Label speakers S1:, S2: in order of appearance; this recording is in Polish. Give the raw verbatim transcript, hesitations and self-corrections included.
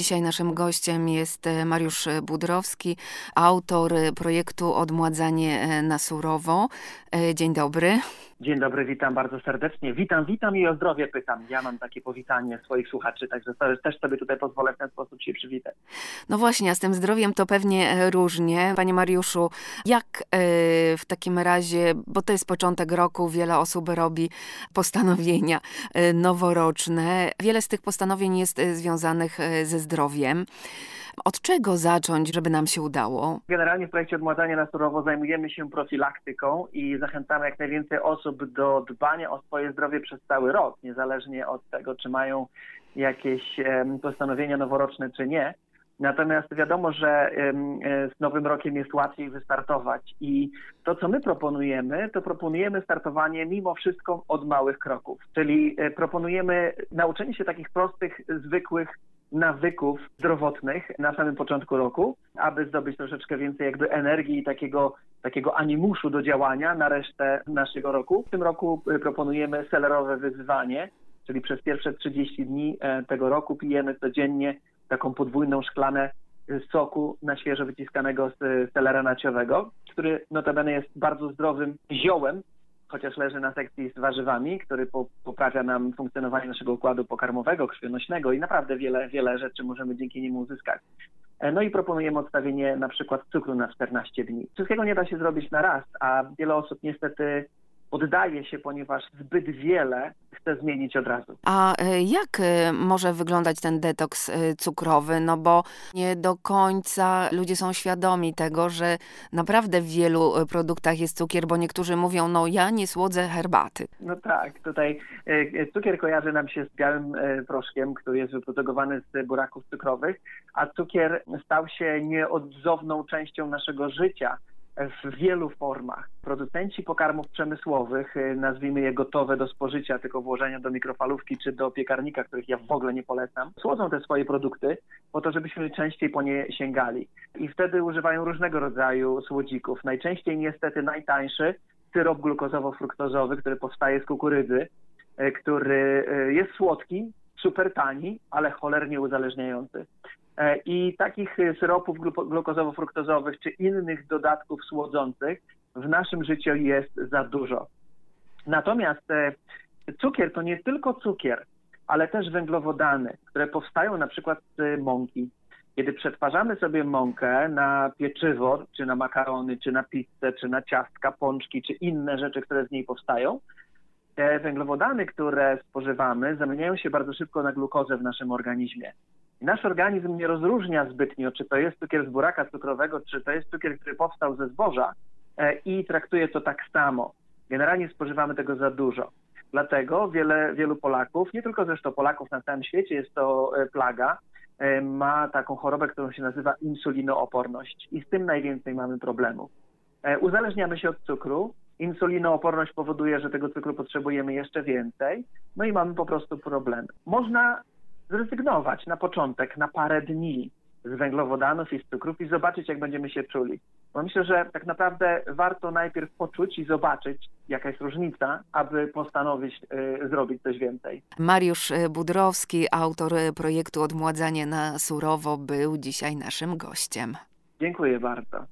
S1: Dzisiaj naszym gościem jest Mariusz Budrowski, autor projektu Odmładzanie na surowo. Dzień dobry.
S2: Dzień dobry, witam bardzo serdecznie. Witam, witam i o zdrowie pytam. Ja mam takie powitanie swoich słuchaczy, także też sobie tutaj pozwolę w ten sposób się przywitać.
S1: No właśnie, a z tym zdrowiem to pewnie różnie. Panie Mariuszu, jak w takim razie, bo to jest początek roku, wiele osób robi postanowienia noworoczne. Wiele z tych postanowień jest związanych ze zdrowiem. Od czego zacząć, żeby nam się udało?
S2: Generalnie w projekcie Odmładzania na surowo zajmujemy się profilaktyką i zachęcamy jak najwięcej osób do dbania o swoje zdrowie przez cały rok, niezależnie od tego, czy mają jakieś postanowienia noworoczne, czy nie. Natomiast wiadomo, że z nowym rokiem jest łatwiej wystartować i to, co my proponujemy, to proponujemy startowanie mimo wszystko od małych kroków. Czyli proponujemy nauczenie się takich prostych, zwykłych nawyków zdrowotnych na samym początku roku, aby zdobyć troszeczkę więcej jakby energii i takiego, takiego animuszu do działania na resztę naszego roku. W tym roku proponujemy selerowe wyzwanie, czyli przez pierwsze trzydzieści dni tego roku pijemy codziennie taką podwójną szklanę soku na świeżo wyciskanego z selera naciowego, który notabene jest bardzo zdrowym ziołem, chociaż leży na sekcji z warzywami, który poprawia nam funkcjonowanie naszego układu pokarmowego, krwionośnego i naprawdę wiele, wiele rzeczy możemy dzięki niemu uzyskać. No i proponujemy odstawienie na przykład cukru na czternaście dni. Wszystkiego nie da się zrobić na raz, a wiele osób niestety poddaje się, ponieważ zbyt wiele chce zmienić od razu.
S1: A jak może wyglądać ten detoks cukrowy? No bo nie do końca ludzie są świadomi tego, że naprawdę w wielu produktach jest cukier, bo niektórzy mówią, no ja nie słodzę herbaty.
S2: No tak, tutaj cukier kojarzy nam się z białym proszkiem, który jest wyprodukowany z buraków cukrowych, a cukier stał się nieodzowną częścią naszego życia w wielu formach. Producenci pokarmów przemysłowych, nazwijmy je gotowe do spożycia, tylko włożenia do mikrofalówki czy do piekarnika, których ja w ogóle nie polecam, słodzą te swoje produkty po to, żebyśmy częściej po nie sięgali. I wtedy używają różnego rodzaju słodzików. Najczęściej niestety najtańszy syrop glukozowo-fruktozowy, który powstaje z kukurydzy, który jest słodki, super tani, ale cholernie uzależniający. I takich syropów glukozowo-fruktozowych czy innych dodatków słodzących w naszym życiu jest za dużo. Natomiast cukier to nie tylko cukier, ale też węglowodany, które powstają na przykład z mąki. Kiedy przetwarzamy sobie mąkę na pieczywo, czy na makarony, czy na pizzę, czy na ciastka, pączki, czy inne rzeczy, które z niej powstają, te węglowodany, które spożywamy, zamieniają się bardzo szybko na glukozę w naszym organizmie. Nasz organizm nie rozróżnia zbytnio, czy to jest cukier z buraka cukrowego, czy to jest cukier, który powstał ze zboża i traktuje to tak samo. Generalnie spożywamy tego za dużo. Dlatego wiele, wielu Polaków, nie tylko zresztą Polaków na całym świecie, jest to plaga, ma taką chorobę, którą się nazywa insulinooporność i z tym najwięcej mamy problemów. Uzależniamy się od cukru, insulinooporność powoduje, że tego cukru potrzebujemy jeszcze więcej, no i mamy po prostu problemy. Można zrezygnować na początek, na parę dni z węglowodanów i z cukrów i zobaczyć, jak będziemy się czuli. Bo myślę, że tak naprawdę warto najpierw poczuć i zobaczyć, jaka jest różnica, aby postanowić y, zrobić coś więcej.
S1: Mariusz Budrowski, autor projektu Odmładzanie na surowo, był dzisiaj naszym gościem.
S2: Dziękuję bardzo.